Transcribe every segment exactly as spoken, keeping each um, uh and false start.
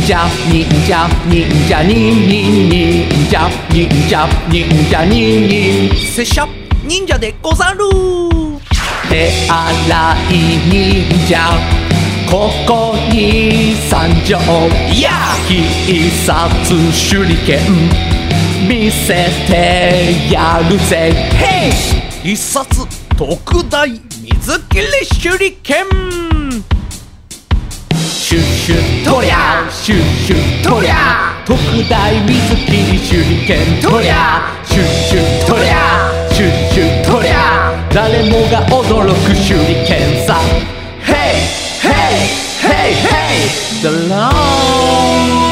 者忍者忍者忍忍忍者忍者忍者忍忍拙者忍者でござる。手洗い忍者ここに参上。や必殺手裏剣見せてやるぜ。へい必殺特大水切り手裏剣シュッシュッとりゃシュッシュッとりゃ特大水切り手裏剣とりゃシュッシュッとりゃシュッシュッとりゃ誰もが驚く手裏剣さ。ヘイヘイヘイヘイドローン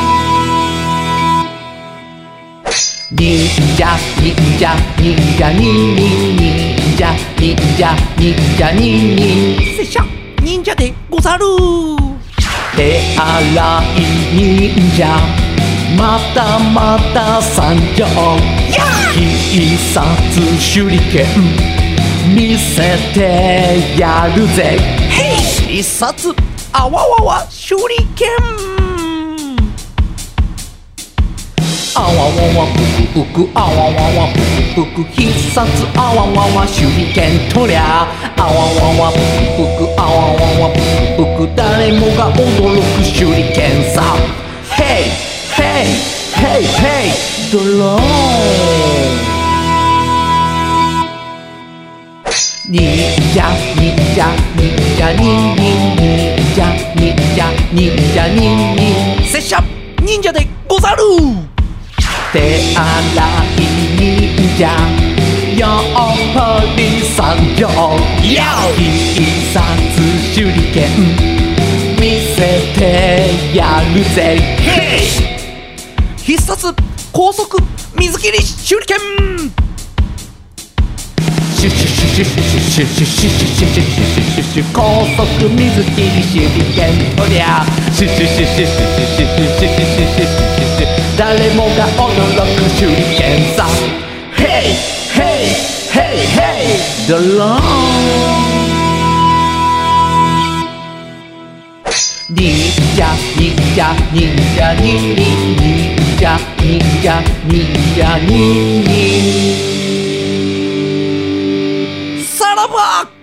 忍者忍者忍者忍忍忍者忍者忍者忍忍拙者忍者でござる。手洗い忍者またまた参上。必殺手裏剣見せてやるぜ。必殺あわわわ手裏剣あわわわぷくぷくあわわわぷくぷく必殺あわわわ手裏剣とりゃあわわわぷくぷくあわわわぷくぷく誰もが驚く手裏剣さ。ヘイヘイヘイヘイドローン忍者忍者忍者忍忍忍者忍者忍者忍忍拙者忍者でござる。手洗い忍者やっぱり参上。必殺手裏剣見せてやるぜ。必殺高速水切り手裏剣シュシュシュシュシュシュシュシュシュシュシュシュシュシュ高速水切り手裏剣とりゃシュシュシュシュシュシュシュシュシュシュシュシュ誰もが驚く手裏剣さ。ヘイヘイヘイヘイドローン忍者忍者忍者忍忍忍者忍者忍者忍忍さらば